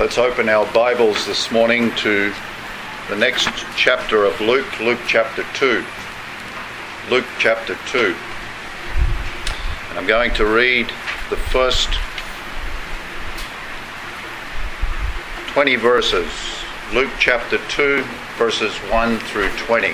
Let's open our Bibles this morning to the next chapter of Luke, Luke chapter 2. Luke chapter 2. And I'm going to read the first 20 verses. Luke chapter 2, verses 1 through 20.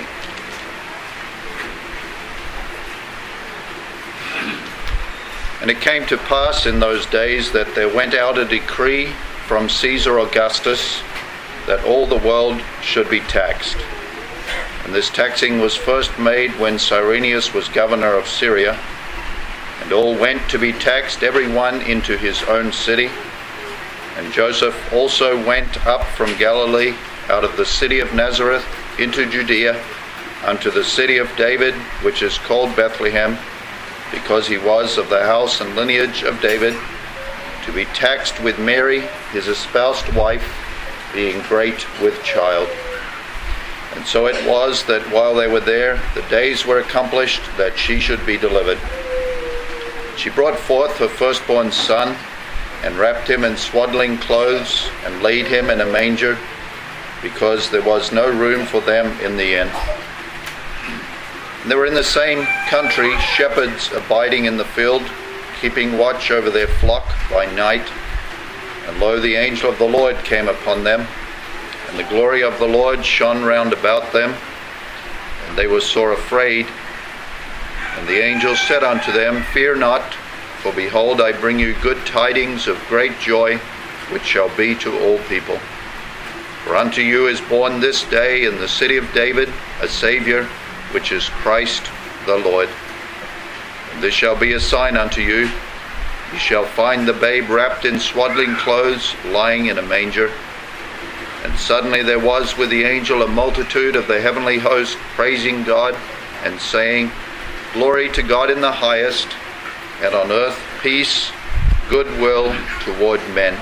And it came to pass in those days that there went out a decree from Caesar Augustus that all the world should be taxed. And this taxing was first made when Cyrenius was governor of Syria. And all went to be taxed, every one into his own city. And Joseph also went up from Galilee, out of the city of Nazareth, into Judea, unto the city of David, which is called Bethlehem, because he was of the house and lineage of David, to be taxed with Mary, his espoused wife, being great with child. And so it was that while they were there, the days were accomplished that she should be delivered. She brought forth her firstborn son, and wrapped him in swaddling clothes, and laid him in a manger, because there was no room for them in the inn. And there were in the same country shepherds abiding in the field, keeping watch over their flock by night. And lo, the angel of the Lord came upon them, and the glory of the Lord shone round about them, and they were sore afraid. And the angel said unto them, Fear not, for behold, I bring you good tidings of great joy, which shall be to all people. For unto you is born this day in the city of David a Saviour, which is Christ the Lord. And this shall be a sign unto you. You shall find the babe wrapped in swaddling clothes, lying in a manger. And suddenly there was with the angel a multitude of the heavenly host, praising God, and saying, Glory to God in the highest, and on earth peace, goodwill toward men.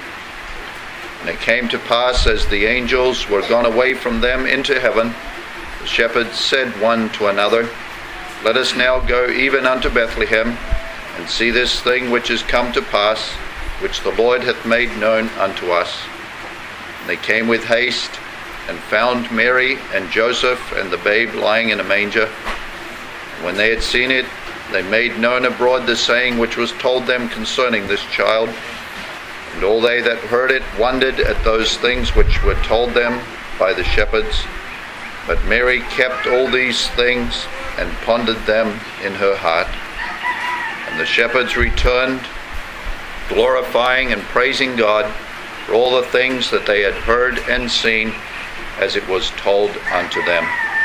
And it came to pass, as the angels were gone away from them into heaven, the shepherds said one to another, Let us now go even unto Bethlehem, and see this thing which is come to pass, which the Lord hath made known unto us. And they came with haste, and found Mary and Joseph and the babe lying in a manger. And when they had seen it, they made known abroad the saying which was told them concerning this child. And all they that heard it wondered at those things which were told them by the shepherds. But Mary kept all these things, and pondered them in her heart. And the shepherds returned, glorifying and praising God for all the things that they had heard and seen, as it was told unto them.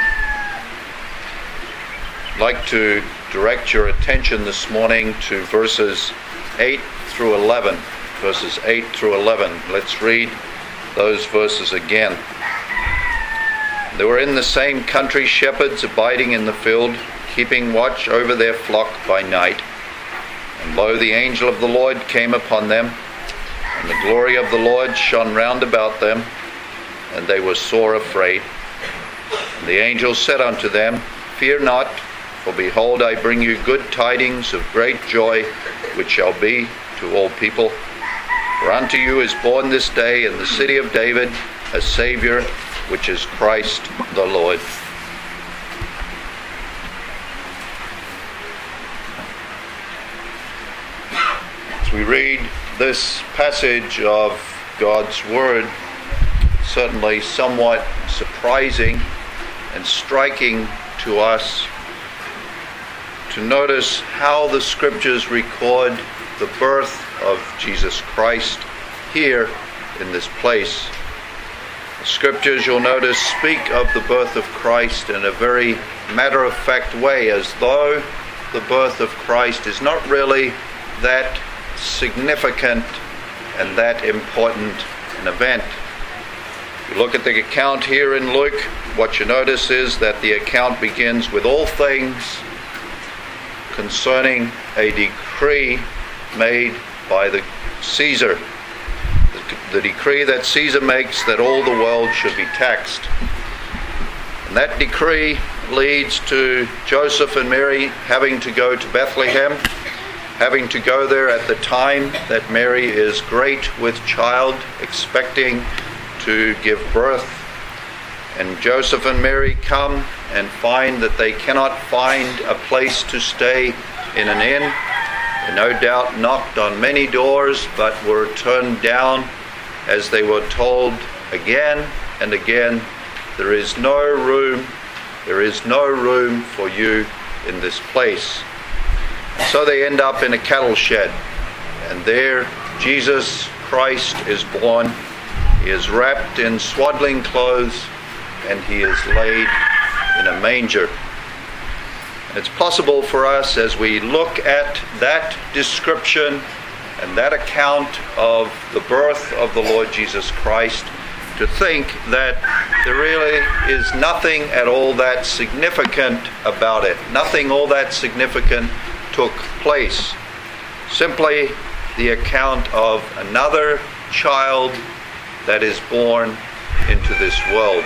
I'd like to direct your attention this morning to verses 8 through 11. Verses 8 through 11. Let's read those verses again. There were in the same country shepherds abiding in the field, keeping watch over their flock by night. And lo, the angel of the Lord came upon them, and the glory of the Lord shone round about them, and they were sore afraid. And the angel said unto them, Fear not, for behold, I bring you good tidings of great joy, which shall be to all people. For unto you is born this day in the city of David a Saviour, which is Christ the Lord. As we read this passage of God's Word, certainly somewhat surprising and striking to us to notice how the Scriptures record the birth of Jesus Christ here in this place. The Scriptures, you'll notice, speak of the birth of Christ in a very matter-of-fact way, as though the birth of Christ is not really that significant and that important an event. If you look at the account here in Luke, what you notice is that the account begins with all things concerning a decree made by the Caesar. The decree that Caesar makes that all the world should be taxed. And that decree leads to Joseph and Mary having to go to Bethlehem having to go there at the time that Mary is great with child, expecting to give birth. And Joseph and Mary come and find that they cannot find a place to stay in an inn. They no doubt knocked on many doors, but were turned down as they were told again and again, there is no room for you in this place. And so they end up in a cattle shed, and there Jesus Christ is born. He is wrapped in swaddling clothes, and he is laid in a manger. And it's possible for us, as we look at that description and that account of the birth of the Lord Jesus Christ, to think that there really is nothing at all that significant about it. Nothing all that significant took place. Simply the account of another child that is born into this world.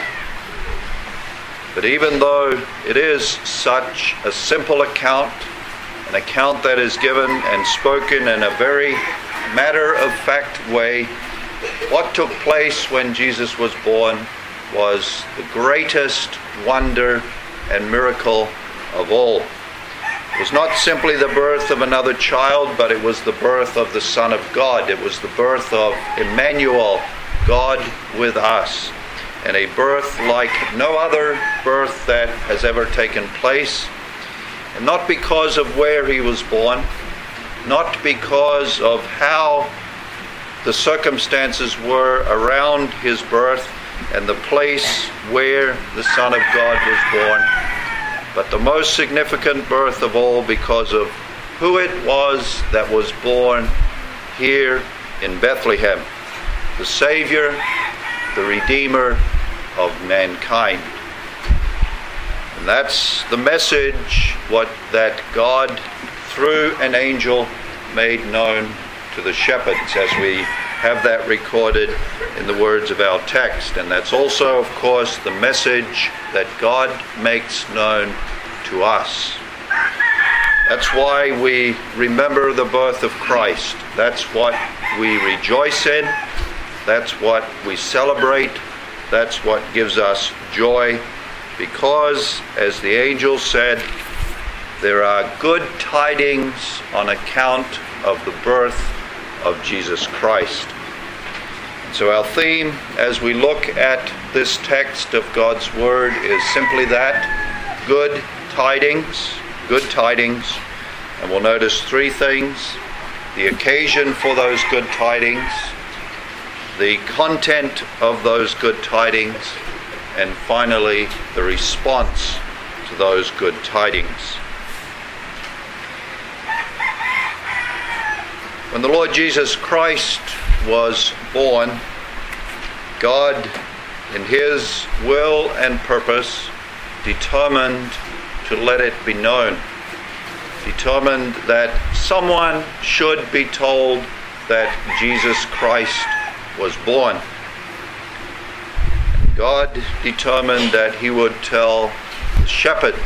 But even though it is such a simple account, an account that is given and spoken in a very matter-of-fact way, what took place when Jesus was born was the greatest wonder and miracle of all. It was not simply the birth of another child, but it was the birth of the Son of God. It was the birth of Emmanuel, God with us, and a birth like no other birth that has ever taken place. And not because of where he was born, not because of how the circumstances were around his birth and the place where the Son of God was born, but the most significant birth of all because of who it was that was born here in Bethlehem, the Savior, the Redeemer of mankind. And that's the message that God, through an angel, made known to the shepherds, as we have that recorded in the words of our text. And that's also, of course, the message that God makes known to us. That's why we remember the birth of Christ. That's what we rejoice in. That's what we celebrate. That's what gives us joy, because, as the angel said, there are good tidings on account of the birth of Jesus Christ. And so our theme as we look at this text of God's Word is simply that: good tidings, good tidings. And we'll notice three things: the occasion for those good tidings, the content of those good tidings, and finally the response to those good tidings. When the Lord Jesus Christ was born, God, in his will and purpose, determined to let it be known, determined that someone should be told that Jesus Christ was born. And God determined that he would tell the shepherds,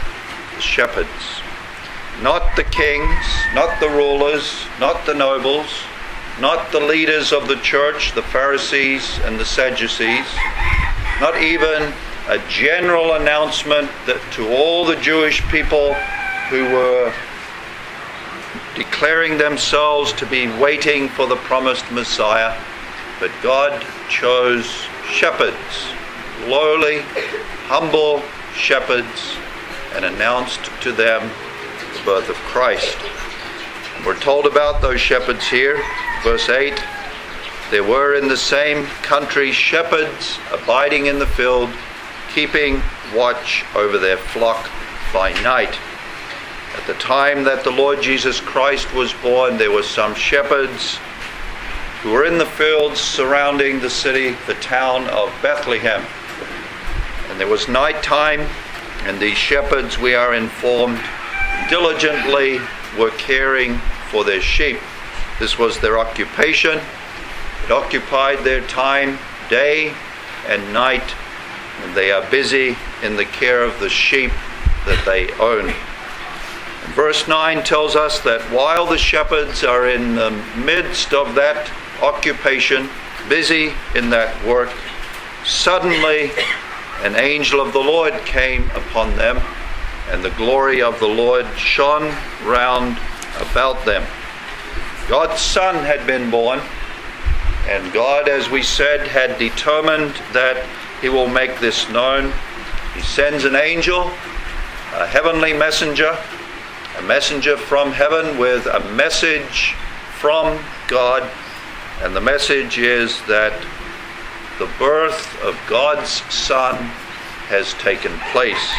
not the kings, not the rulers, not the nobles, not the leaders of the church, the Pharisees and the Sadducees, not even a general announcement that to all the Jewish people who were declaring themselves to be waiting for the promised Messiah, but God chose shepherds, lowly, humble shepherds, and announced to them the birth of Christ. And we're told about those shepherds here, verse 8. There were in the same country shepherds abiding in the field, keeping watch over their flock by night. At the time that the Lord Jesus Christ was born, there were some shepherds who were in the fields surrounding the city, the town of Bethlehem. And there was night time, and these shepherds, we are informed, diligently were caring for their sheep. This was their occupation. It occupied their time day and night, and they are busy in the care of the sheep that they own. And verse 9 tells us that while the shepherds are in the midst of that occupation, busy in that work, suddenly an angel of the Lord came upon them, and the glory of the Lord shone round about them. God's Son had been born, and God, as we said, had determined that he will make this known. He sends an angel, a heavenly messenger, a messenger from heaven with a message from God, and the message is that the birth of God's Son has taken place.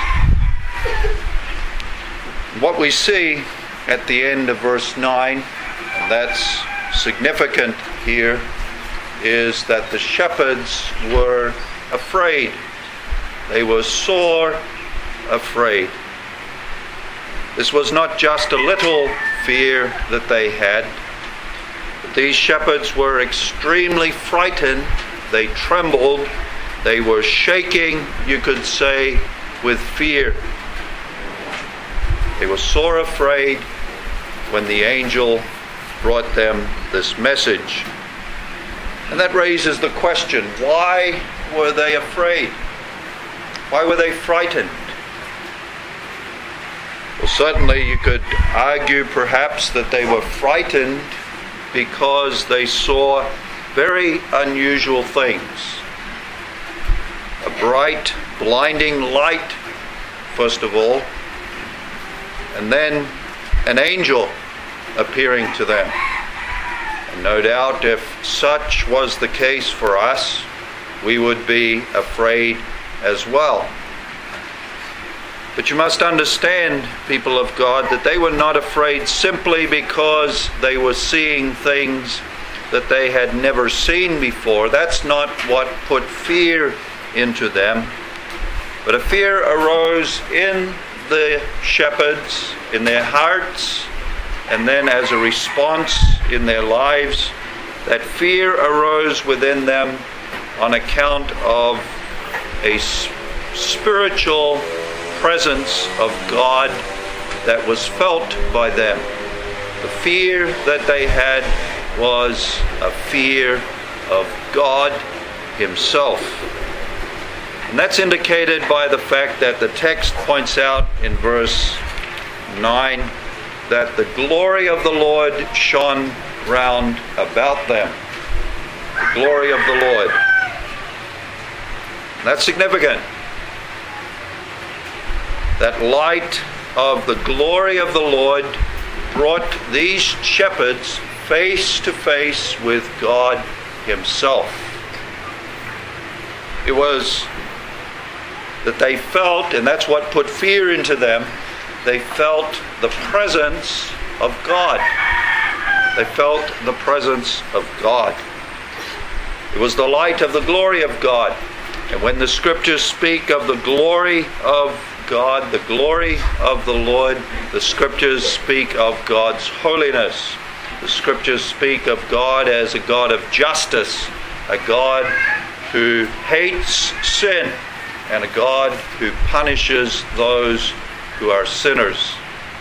What we see at the end of verse 9, and that's significant here, is that the shepherds were afraid. They were sore afraid. This was not just a little fear that they had, but these shepherds were extremely frightened. They trembled. They were shaking, you could say, with fear. They were sore afraid when the angel brought them this message. And that raises the question, why were they afraid? Why were they frightened? Well, certainly you could argue perhaps that they were frightened because they saw very unusual things. A bright, blinding light, first of all, and then an angel appearing to them. And no doubt if such was the case for us, we would be afraid as well. But you must understand, people of God, that they were not afraid simply because they were seeing things that they had never seen before. That's not what put fear into them. But a fear arose in the shepherds, in their hearts, and then as a response in their lives. That fear arose within them on account of a spiritual presence of God that was felt by them. The fear that they had was a fear of God himself. And that's indicated by the fact that the text points out in verse 9 that the glory of the Lord shone round about them. The glory of the Lord. That's significant. That light of the glory of the Lord brought these shepherds face to face with God himself. It was that they felt, and that's what put fear into them, they felt the presence of God. They felt the presence of God. It was the light of the glory of God. And when the scriptures speak of the glory of God, the glory of the Lord, the scriptures speak of God's holiness. The scriptures speak of God as a God of justice, a God who hates sin, and a God who punishes those who are sinners.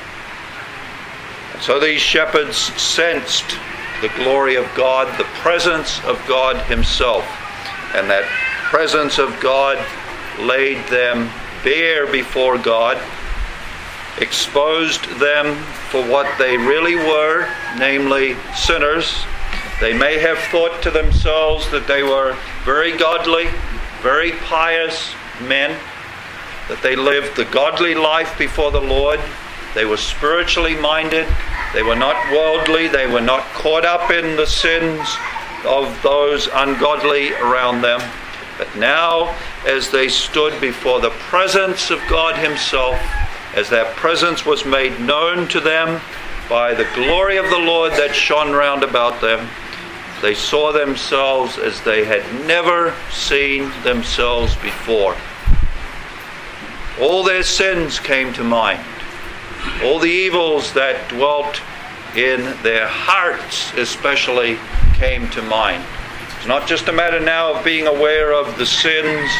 And so these shepherds sensed the glory of God, the presence of God himself, and that presence of God laid them bare before God, exposed them for what they really were, namely sinners. They may have thought to themselves that they were very godly, very pious men, that they lived the godly life before the Lord. They were spiritually minded. They were not worldly. They were not caught up in the sins of those ungodly around them. But now, as they stood before the presence of God himself, as that presence was made known to them by the glory of the Lord that shone round about them, they saw themselves as they had never seen themselves before. All their sins came to mind. All the evils that dwelt in their hearts especially came to mind. It's not just a matter now of being aware of the sins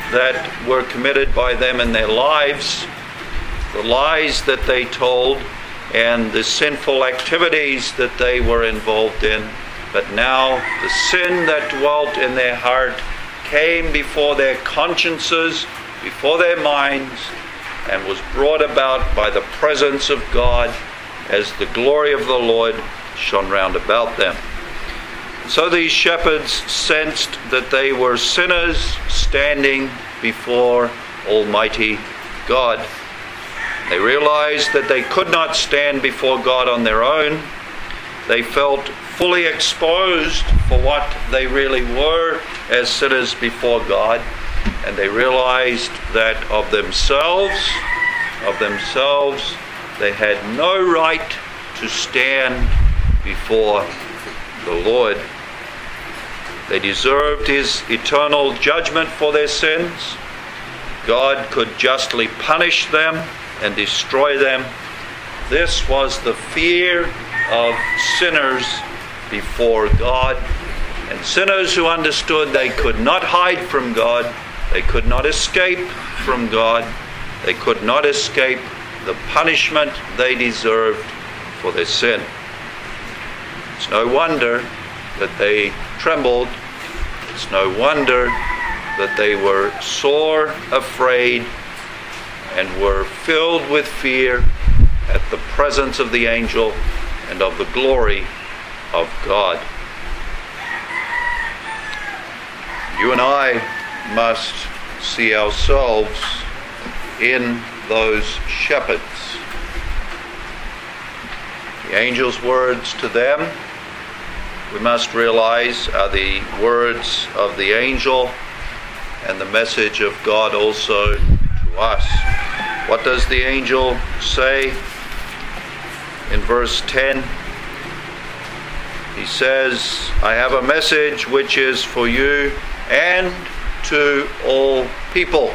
that were committed by them in their lives, the lies that they told, and the sinful activities that they were involved in. But now the sin that dwelt in their heart came before their consciences, before their minds, and was brought about by the presence of God as the glory of the Lord shone round about them. So these shepherds sensed that they were sinners standing before Almighty God. They realized that they could not stand before God on their own. They felt fully exposed for what they really were as sinners before God. And they realized that of themselves, they had no right to stand before the Lord. They deserved his eternal judgment for their sins. God could justly punish them and destroy them. This was the fear of sinners before God, and sinners who understood they could not hide from God, they could not escape from God, they could not escape the punishment they deserved for their sin. It's no wonder that they trembled. It's no wonder that they were sore afraid and were filled with fear at the presence of the angel and of the glory of God. You and I must see ourselves in those shepherds. The angel's words to them, we must realize, are the words of the angel and the message of God also to us. What does the angel say in verse 10? He says, I have a message which is for you and to all people.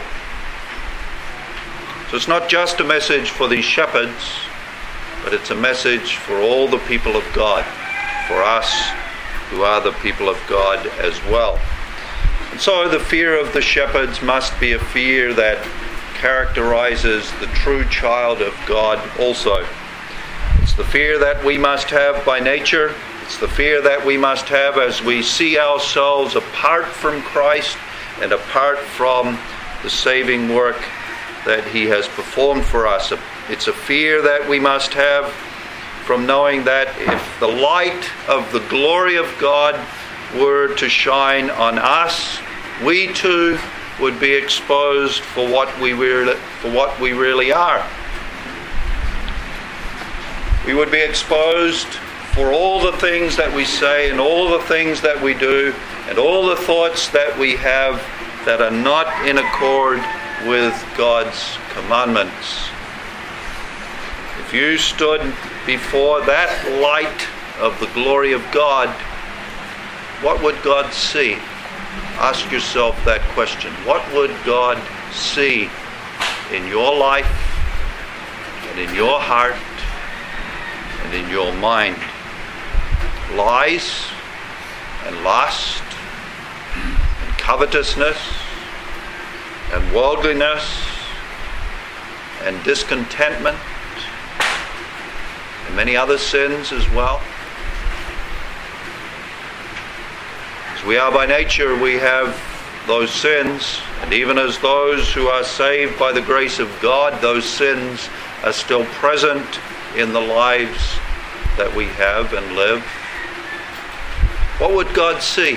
So it's not just a message for these shepherds, but it's a message for all the people of God, for us who are the people of God as well. And so the fear of the shepherds must be a fear that characterizes the true child of God also. It's the fear that we must have by nature. It's the fear that we must have as we see ourselves apart from Christ and apart from the saving work that he has performed for us. It's a fear that we must have from knowing that if the light of the glory of God were to shine on us, we too would be exposed for what we really are. We would be exposed for all the things that we say and all the things that we do and all the thoughts that we have that are not in accord with God's commandments. If you stood before that light of the glory of God, what would God see? Ask yourself that question. What would God see in your life and in your heart and in your mind? Lies and lust and covetousness and worldliness and discontentment and many other sins as well. As we are by nature, we have those sins, and even as those who are saved by the grace of God, those sins are still present in the lives that we have and live. What would God see?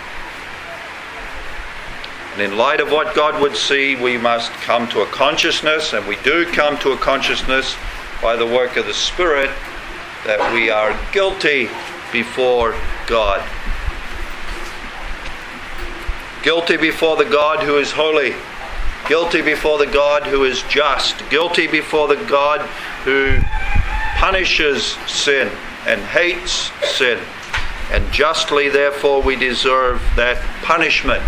And in light of what God would see, we must come to a consciousness, and we do come to a consciousness by the work of the Spirit, that we are guilty before God. Guilty before the God who is holy. Guilty before the God who is just. Guilty before the God who punishes sin and hates sin. And justly, therefore, we deserve that punishment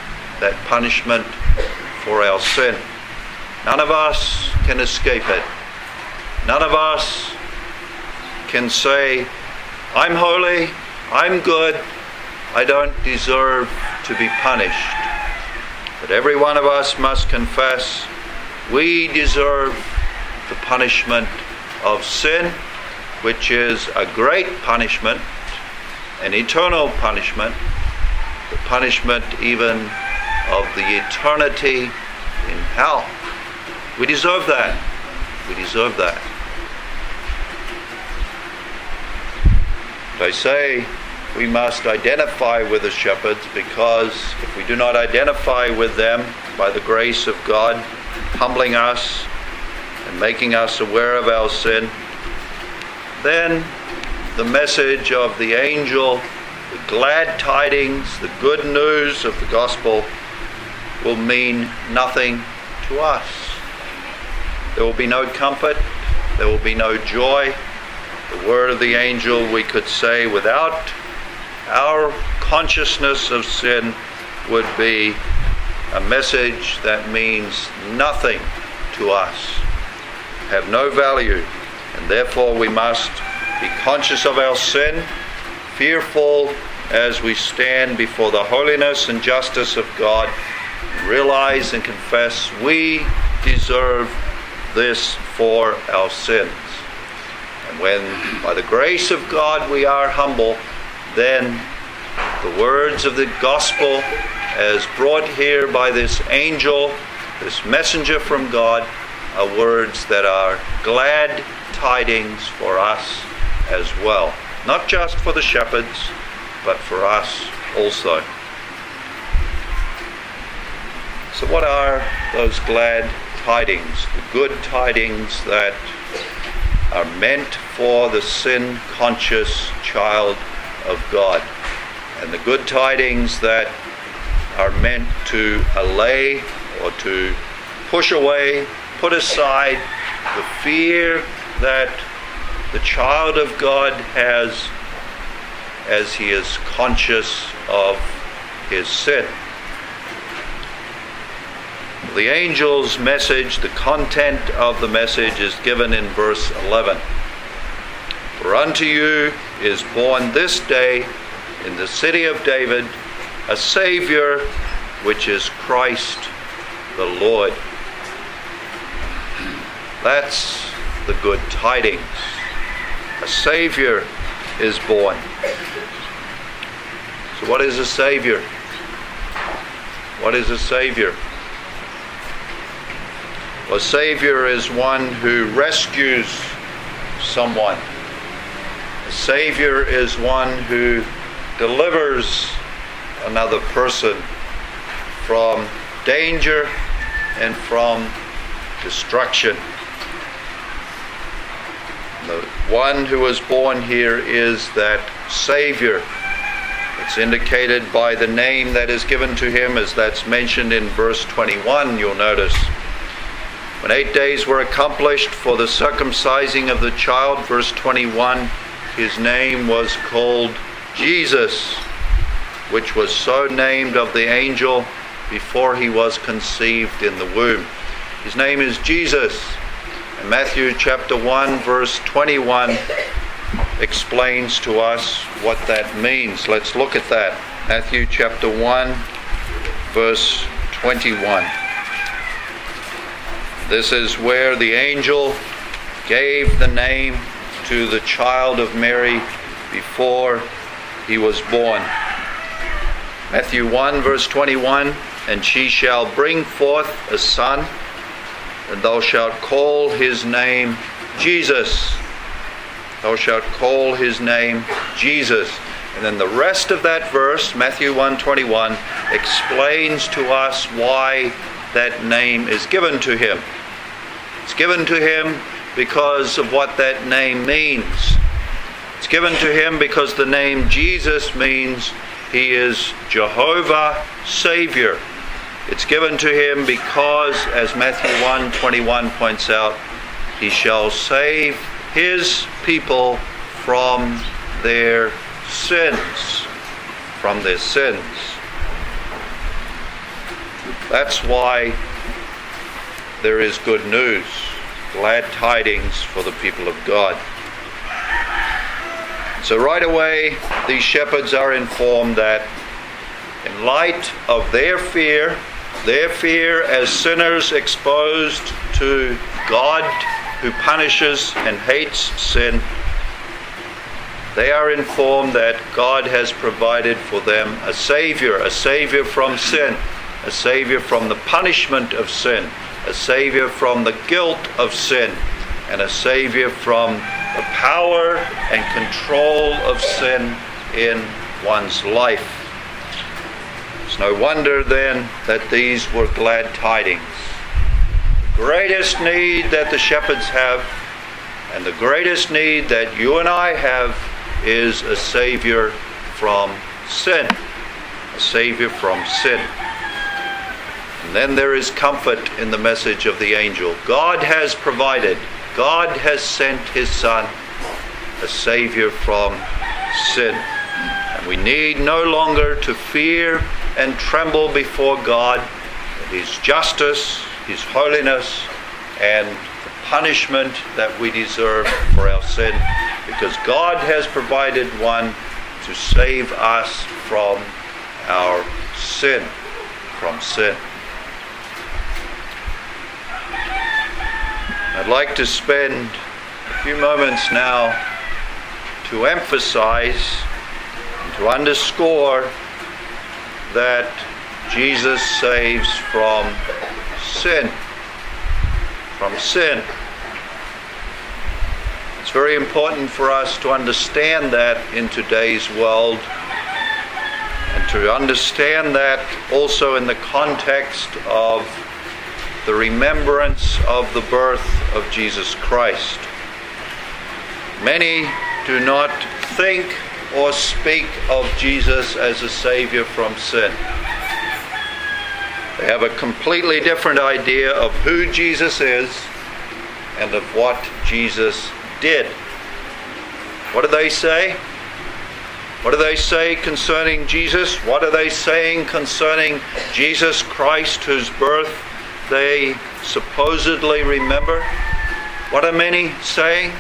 for our sin. None of us can escape it. None of us can say, I'm holy, I'm good, I don't deserve to be punished. But every one of us must confess we deserve the punishment of sin, which is a great punishment, an eternal punishment, the punishment even of the eternity in hell. We deserve that. We deserve that. They say we must identify with the shepherds, because if we do not identify with them by the grace of God, humbling us and making us aware of our sin, then the message of the angel, the glad tidings, the good news of the gospel will mean nothing to us. There will be no comfort, there will be no joy. The word of the angel, we could say, without our consciousness of sin, would be a message that means nothing to us, have no value, and therefore we must be conscious of our sin, fearful as we stand before the holiness and justice of God, realize and confess we deserve this for our sins. And when by the grace of God we are humble, then the words of the gospel as brought here by this angel, this messenger from God, are words that are glad tidings for us as well. Not just for the shepherds, but for us also. So what are those glad tidings? The good tidings that are meant for the sin-conscious child of God. And the good tidings that are meant to allay or to push away, put aside the fear that the child of God has as he is conscious of his sin. The angel's message, the content of the message, is given in verse 11. For unto you is born this day in the city of David a Savior, which is Christ the Lord. That's the good tidings. A Savior is born. So what is a Savior? What is a Savior? A Savior is one who rescues someone. A Savior is one who delivers another person from danger and from destruction. The one who was born here is that Savior. It's indicated by the name that is given to him, as that's mentioned in verse 21, you'll notice. When 8 days were accomplished for the circumcising of the child, verse 21, his name was called Jesus, which was so named of the angel before he was conceived in the womb. His name is Jesus. And Matthew chapter 1, verse 21 explains to us what that means. Let's look at that. Matthew chapter 1, verse 21. This is where the angel gave the name to the child of Mary before he was born. Matthew 1, verse 21, and she shall bring forth a son, and thou shalt call his name Jesus. Thou shalt call his name Jesus. And then the rest of that verse, Matthew 1:21, explains to us why that name is given to him. It's given to him because of what that name means. It's given to him because the name Jesus means he is Jehovah Savior. It's given to him because, as Matthew 1:21 points out, he shall save his people from their sins. From their sins. That's why there is good news, glad tidings for the people of God. So right away, these shepherds are informed that in light of their fear as sinners exposed to God who punishes and hates sin, they are informed that God has provided for them a Savior from sin, a Savior from the punishment of sin, a Savior from the guilt of sin, and a Savior from the power and control of sin in one's life. It's no wonder then that these were glad tidings. The greatest need that the shepherds have, and the greatest need that you and I have, is a Savior from sin. A Savior from sin. And then there is comfort in the message of the angel. God has provided, God has sent His Son, a Savior from sin. And we need no longer to fear and tremble before God, His justice, His holiness, and the punishment that we deserve for our sin, because God has provided one to save us from our sin, I'd like to spend a few moments now to emphasize and to underscore that Jesus saves from sin. From sin. It's very important for us to understand that in today's world, and to understand that also in the context of the remembrance of the birth of Jesus Christ. Many do not think or speak of Jesus as a Savior from sin. They have a completely different idea of who Jesus is and of what Jesus did. What do they say? What do they say concerning Jesus? What are they saying concerning Jesus Christ, whose birth they supposedly remember? What are many saying?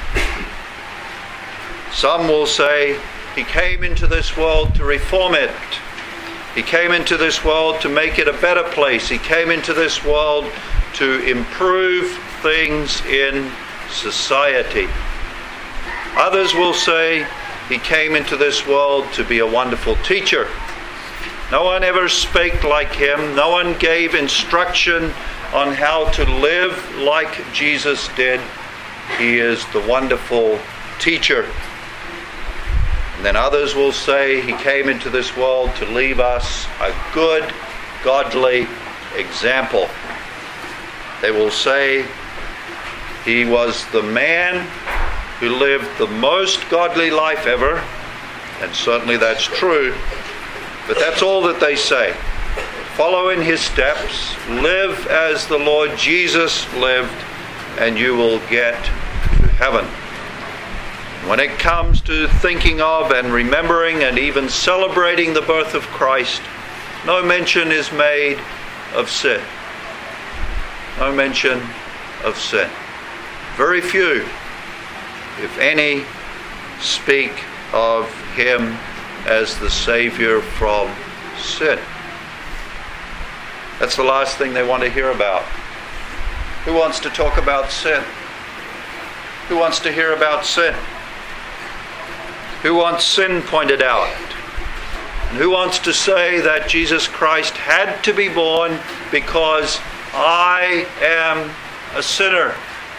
Some will say, He came into this world to reform it. He came into this world to make it a better place. He came into this world to improve things in society. Others will say, He came into this world to be a wonderful teacher. No one ever spake like Him. No one gave instruction on how to live like Jesus did. He is the wonderful teacher. And then others will say He came into this world to leave us a good, godly example. They will say He was the man who lived the most godly life ever, and certainly that's true, but that's all that they say. Follow in His steps, live as the Lord Jesus lived, and you will get to heaven. When it comes to thinking of and remembering and even celebrating the birth of Christ, no mention is made of sin. No mention of sin. Very few, if any, speak of Him as the Savior from sin. That's the last thing they want to hear about. Who wants to talk about sin? Who wants to hear about sin? Who wants sin pointed out? And who wants to say that Jesus Christ had to be born because I am a sinner?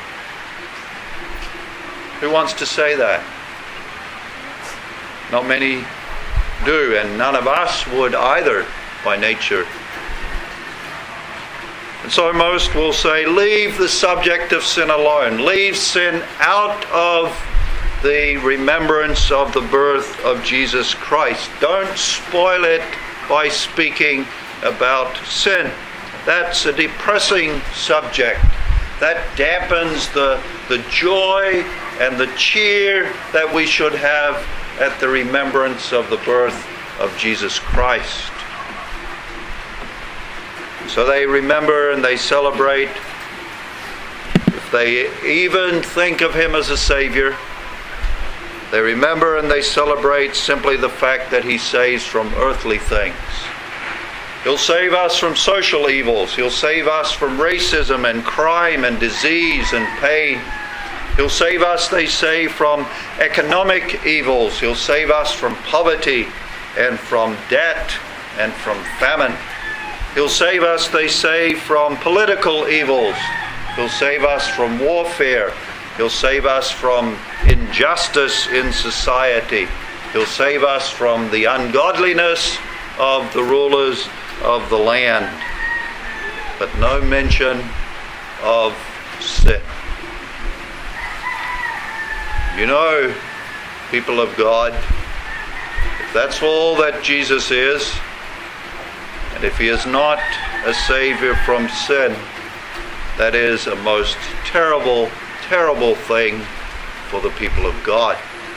Who wants to say that? Not many do, and none of us would either by nature. And so most will say, leave the subject of sin alone. Leave sin out of the remembrance of the birth of Jesus Christ. Don't spoil it by speaking about sin. That's a depressing subject. That dampens the joy and the cheer that we should have at the remembrance of the birth of Jesus Christ. So they remember and they celebrate. If they even think of Him as a Savior, they remember and they celebrate simply the fact that He saves from earthly things. He'll save us from social evils. He'll save us from racism and crime and disease and pain. He'll save us, they say, from economic evils. He'll save us from poverty and from debt and from famine. He'll save us, they say, from political evils. He'll save us from warfare. He'll save us from injustice in society. He'll save us from the ungodliness of the rulers of the land. But no mention of sin. You know, people of God, if that's all that Jesus is, and if he is not a Savior from sin, that is a most terrible, terrible thing for the people of God.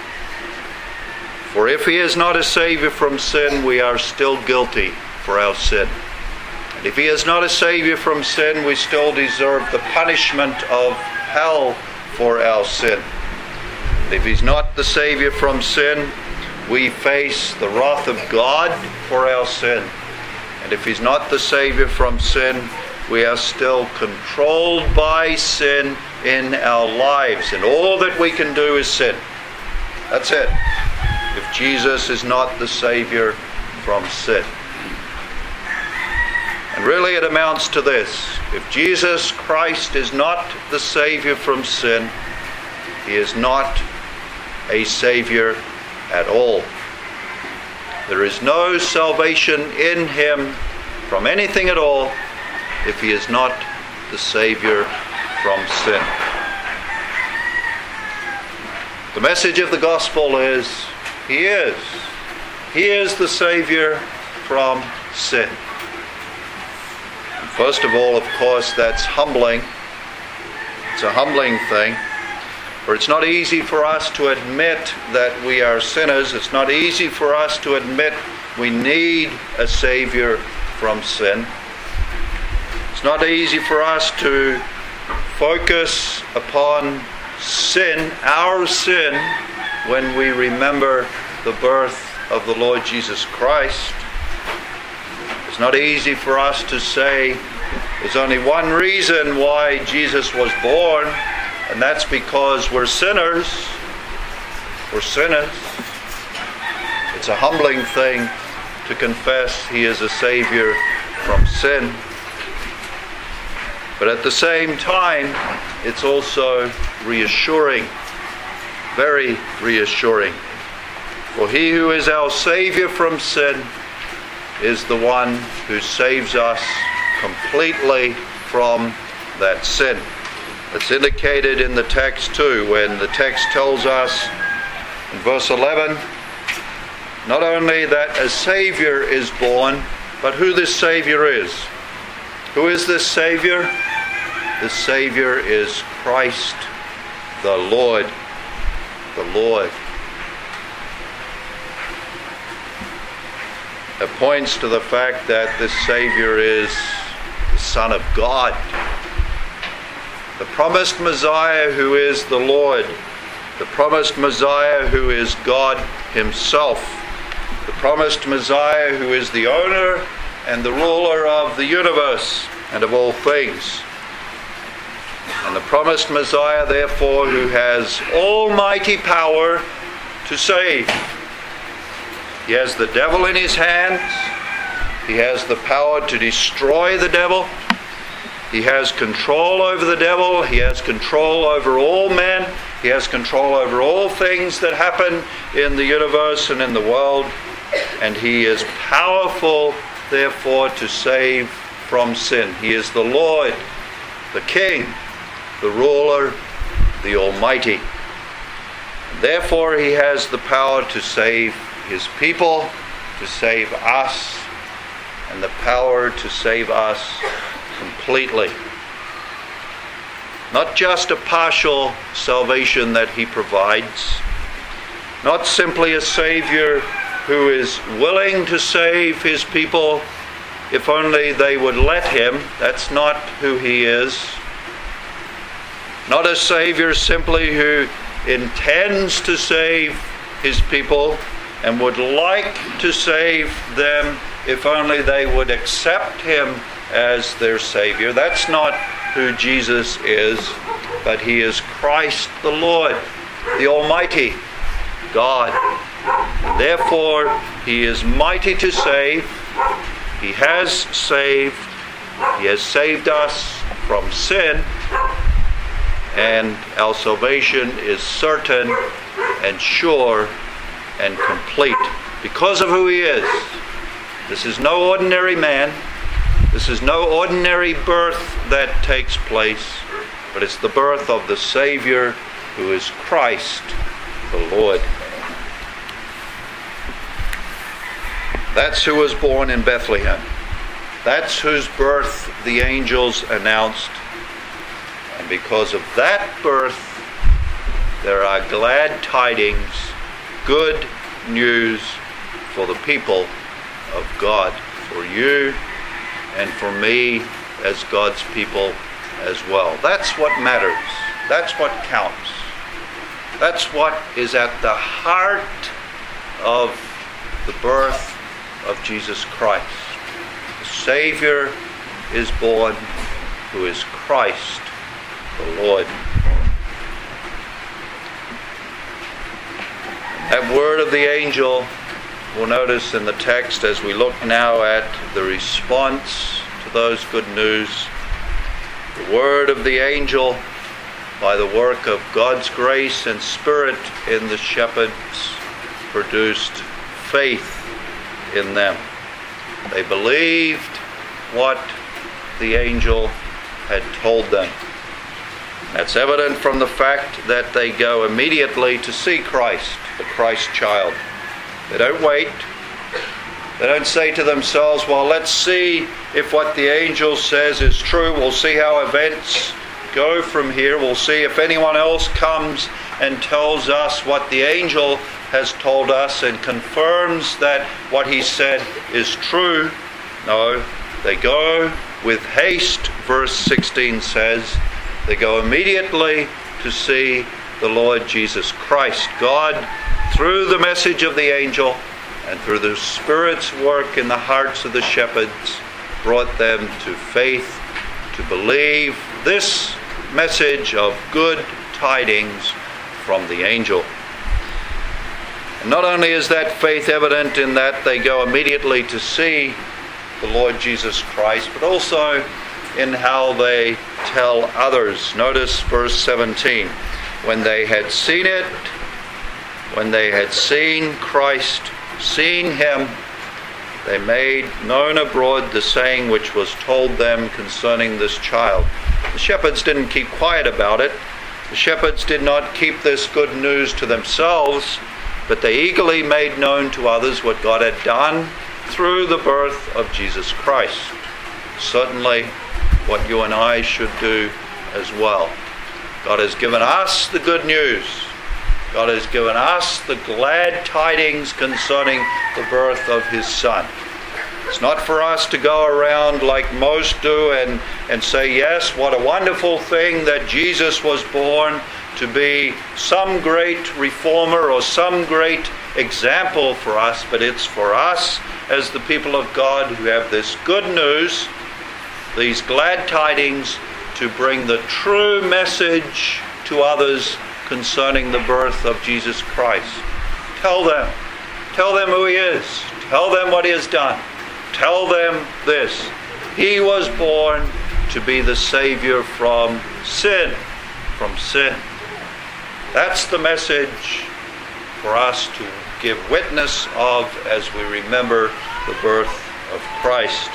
For if he is not a Savior from sin, we are still guilty for our sin. And if he is not a Savior from sin, we still deserve the punishment of hell for our sin. And if he's not the Savior from sin, we face the wrath of God for our sin. And if he's not the Savior from sin, we are still controlled by sin in our lives. And all that we can do is sin. That's it. If Jesus is not the Savior from sin. And really it amounts to this. If Jesus Christ is not the Savior from sin, he is not a Savior at all. There is no salvation in him from anything at all if he is not the Savior from sin. The message of the gospel is, He is the Savior from sin. And first of all, of course, that's humbling. It's a humbling thing. For it's not easy for us to admit that we are sinners. It's not easy for us to admit we need a Savior from sin. It's not easy for us to focus upon sin, our sin, when we remember the birth of the Lord Jesus Christ. It's not easy for us to say there's only one reason why Jesus was born, and that's because we're sinners. We're sinners. It's a humbling thing to confess he is a Savior from sin. But at the same time, it's also reassuring, very reassuring. For he who is our Savior from sin is the one who saves us completely from that sin. It's indicated in the text too, when the text tells us in verse 11, not only that a Savior is born, but who this Savior is. Who is this Savior? The Savior is Christ the Lord. The Lord. It points to the fact that this Savior is the Son of God. The promised Messiah who is the Lord. The promised Messiah who is God himself. The promised Messiah who is the owner and the ruler of the universe and of all things. And the promised Messiah, therefore, who has almighty power to save. He has the devil in his hands. He has the power to destroy the devil. He has control over the devil. He has control over all men. He has control over all things that happen in the universe and in the world. And he is powerful, therefore, to save from sin. He is the Lord, the King, the ruler, the Almighty. Therefore, he has the power to save his people, to save us, and the power to save us completely. Not just a partial salvation that he provides, not simply a Savior who is willing to save his people if only they would let him. That's not who he is. Not a Savior simply who intends to save his people and would like to save them if only they would accept him as their Savior. That's not who Jesus is, but he is Christ the Lord, the Almighty God. Therefore, he is mighty to save. He has saved. He has saved us from sin, and our salvation is certain and sure and complete because of who he is. This is no ordinary man. This is no ordinary birth that takes place, but it's the birth of the Savior who is Christ the Lord. That's who was born in Bethlehem. That's whose birth the angels announced. And because of that birth, there are glad tidings, good news for the people of God, for you and for me as God's people as well. That's what matters. That's what counts. That's what is at the heart of the birth of Jesus Christ. The Savior is born, who is Christ the Lord. That word of the angel, we'll notice in the text as we look now at the response to those good news. The word of the angel, by the work of God's grace and Spirit in the shepherds, produced faith in them. They believed what the angel had told them. That's evident from the fact that they go immediately to see Christ, the Christ child. They don't wait. They don't say to themselves, well, let's see if what the angel says is true. We'll see how events go from here. We'll see if anyone else comes and tells us what the angel has told us and confirms that what he said is true. No, they go with haste, verse 16 says. They go immediately to see the Lord Jesus Christ. God, through the message of the angel and through the Spirit's work in the hearts of the shepherds, brought them to faith, to believe this message of good tidings from the angel. And not only is that faith evident in that they go immediately to see the Lord Jesus Christ, but also in how they tell others. Notice verse 17. When they had seen it, when they had seen Christ, seen him, they made known abroad the saying which was told them concerning this child. The shepherds didn't keep quiet about it. The shepherds did not keep this good news to themselves, but they eagerly made known to others what God had done through the birth of Jesus Christ. Certainly what you and I should do as well. God has given us the good news. God has given us the glad tidings concerning the birth of his Son. It's not for us to go around like most do and say, yes, what a wonderful thing that Jesus was born to be some great reformer or some great example for us, but it's for us as the people of God who have this good news, these glad tidings, to bring the true message to others concerning the birth of Jesus Christ. Tell them who he is. Tell them what he has done. Tell them this. He was born to be the Savior from sin. From sin. That's the message for us to give witness of as we remember the birth of Christ.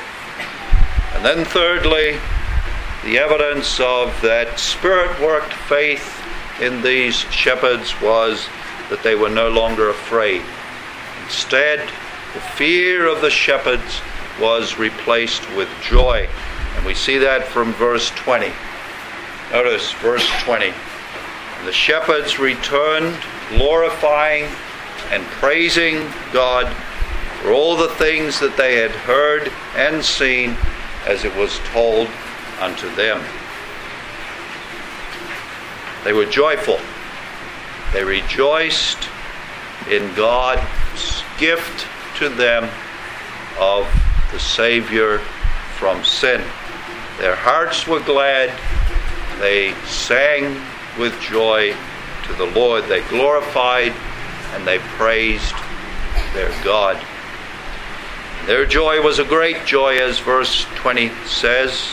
And then thirdly, the evidence of that Spirit-worked faith in these shepherds was that they were no longer afraid. Instead, the fear of the shepherds was replaced with joy. And we see that from verse 20. Notice verse 20. And the shepherds returned, glorifying and praising God for all the things that they had heard and seen as it was told unto them. They were joyful. They rejoiced in God's gift to them of the Savior from sin. Their hearts were glad. They sang with joy to the Lord. They glorified and they praised their God. Their joy was a great joy, as verse 20 says.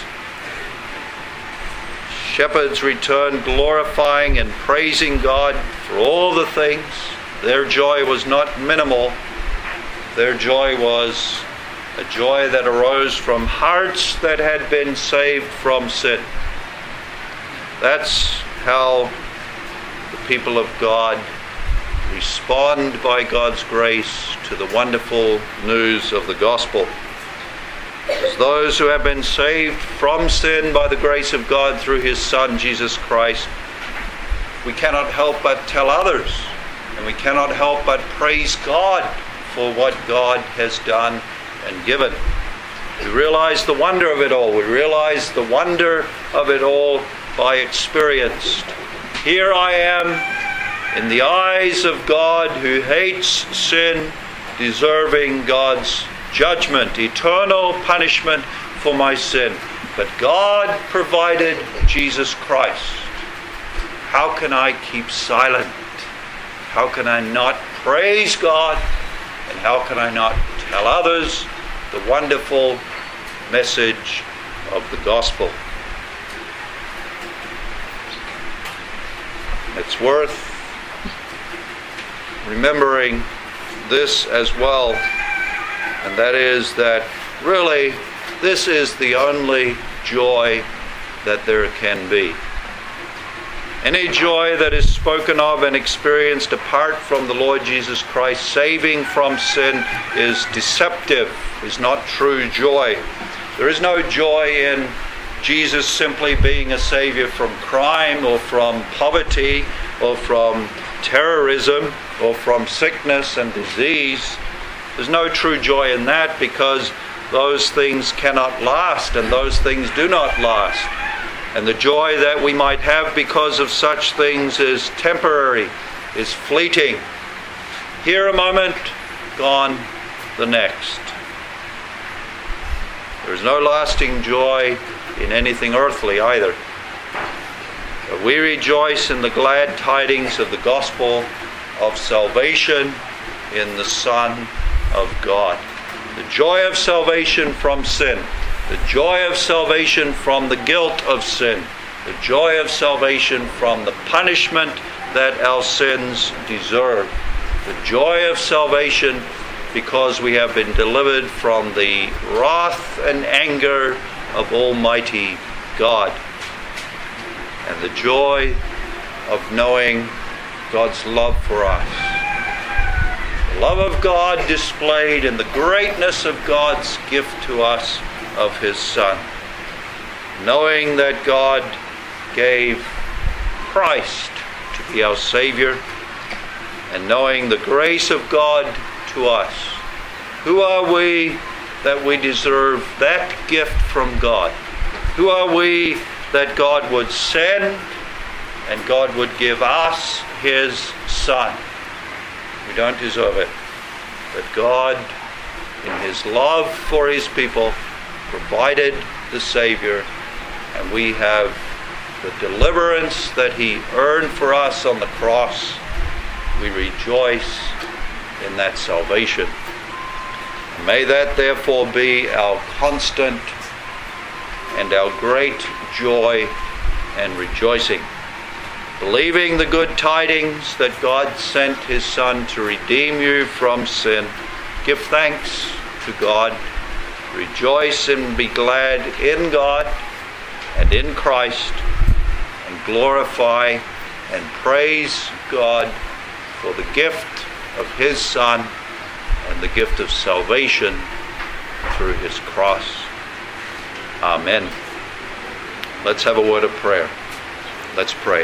Shepherds returned glorifying and praising God for all the things. Their joy was not minimal. Their joy was a joy that arose from hearts that had been saved from sin. That's how the people of God respond by God's grace to the wonderful news of the gospel. As those who have been saved from sin by the grace of God through his Son, Jesus Christ, we cannot help but tell others, and we cannot help but praise God for what God has done and given. We realize the wonder of it all. We realize the wonder of it all by experience. Here I am in the eyes of God who hates sin, deserving God's judgment, eternal punishment for my sin. But God provided Jesus Christ. How can I keep silent? How can I not praise God? And how can I not tell others the wonderful message of the gospel? It's worth remembering this as well, and that is that really this is the only joy that there can be. Any joy that is spoken of and experienced apart from the Lord Jesus Christ saving from sin is deceptive, is not true joy. There is no joy in Jesus simply being a Savior from crime or from poverty or from terrorism or from sickness and disease. There's no true joy in that, because those things cannot last and those things do not last. And the joy that we might have because of such things is temporary, is fleeting. Here a moment, gone the next. There is no lasting joy in anything earthly either. But we rejoice in the glad tidings of the gospel of salvation in the Son of God. The joy of salvation from sin. The joy of salvation from the guilt of sin. The joy of salvation from the punishment that our sins deserve. The joy of salvation because we have been delivered from the wrath and anger of Almighty God. And the joy of knowing God's love for us. The love of God displayed in the greatness of God's gift to us of his Son. Knowing that God gave Christ to be our Savior, and knowing the grace of God to us. Who are we that we deserve that gift from God? Who are we that God would send and God would give us his Son? We don't deserve it. But God, in his love for his people, provided the Savior, and we have the deliverance that he earned for us on the cross. We rejoice in that salvation. And may that therefore be our constant and our great joy and rejoicing. Believing the good tidings that God sent his Son to redeem you from sin, give thanks to God. Rejoice and be glad in God and in Christ, and glorify and praise God for the gift of his Son and the gift of salvation through his cross. Amen. Let's have a word of prayer. Let's pray.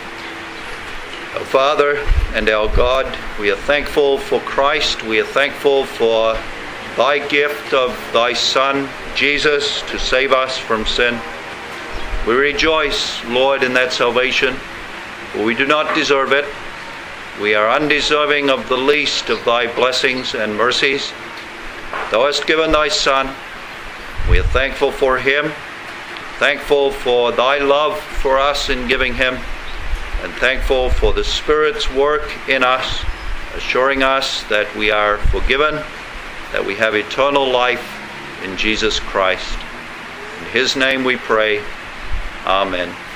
Our Father and our God, we are thankful for Christ. We are thankful for thy gift of thy Son, Jesus, to save us from sin. We rejoice, Lord, in that salvation, for we do not deserve it. We are undeserving of the least of thy blessings and mercies. Thou hast given thy Son. We are thankful for him. Thankful for thy love for us in giving him, and thankful for the Spirit's work in us, assuring us that we are forgiven, that we have eternal life in Jesus Christ. In his name we pray. Amen.